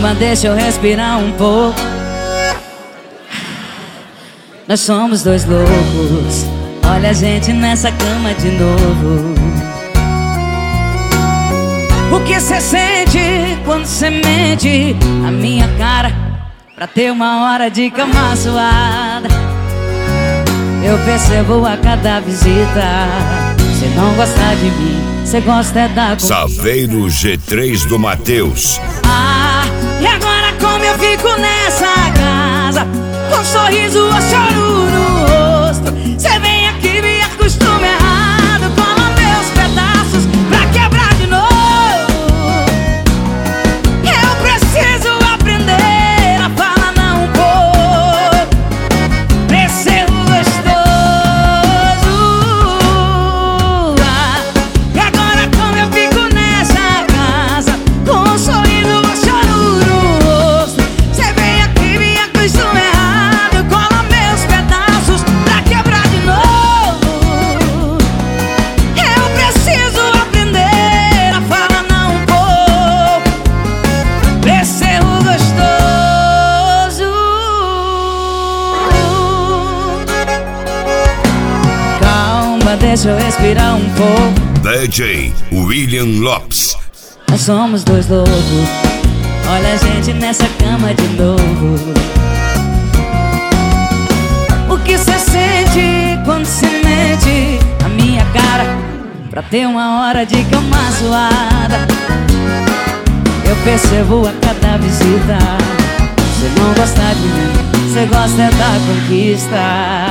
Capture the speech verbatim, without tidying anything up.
Calma, deixa eu respirar um pouco. Nós somos dois loucos. Olha a gente nessa cama de novo. O que cê sente quando cê mente a minha cara pra ter uma hora de cama suada? Eu percebo a cada visita. Cê não gosta de mim, cê gosta é da conquista. Saveiro G três do Matheus. Ah, e agora como eu fico nessa casa, com um sorriso ou choro no rosto? Cê vem aqui, me acostuma errado, cola meus pedaços pra quebrar de novo. Eu preciso aprender a falar não um pouco pra ser gostoso. Ah, e agora como eu fico nessa casa, com um sorriso ou choro no rosto? Cê vem aqui, me acostuma errado, cola meus pedaços pra quebrar de novo. Eu preciso aprender a falar não um pouco pra ser gostoso. Calma, deixa eu respirar um pouco. D J William Lopes. Nós somos dois loucos. Olha a gente nessa cama de novo. O que cê sente quando cê mente a minha cara pra ter uma hora de cama suada? Eu percebo a cada visita. Cê não gosta de mim, cê gosta é da conquista.